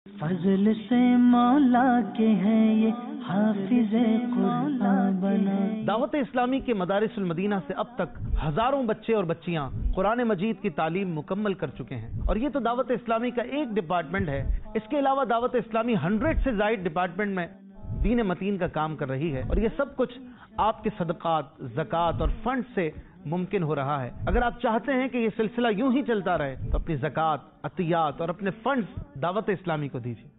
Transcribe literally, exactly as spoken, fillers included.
फजल से मौला के हैं ये हाफिज़े कुरान बना। दावत इस्लामी के मदारिसुल मदीना से अब तक हजारों बच्चे और बच्चियां कुरान मजीद की तालीम मुकम्मल कर चुके हैं और ये तो दावत इस्लामी का एक डिपार्टमेंट है। इसके अलावा दावत इस्लामी हंड्रेड से ज्यादा डिपार्टमेंट में दीन मतीन का काम कर रही है और ये सब कुछ आपके सदकात, ज़कात और फंड से मुमकिन हो रहा है। अगर आप चाहते हैं कि ये सिलसिला यूं ही चलता रहे तो अपनी ज़कात, अतियात और अपने फंड्स दावत इस्लामी को दीजिए।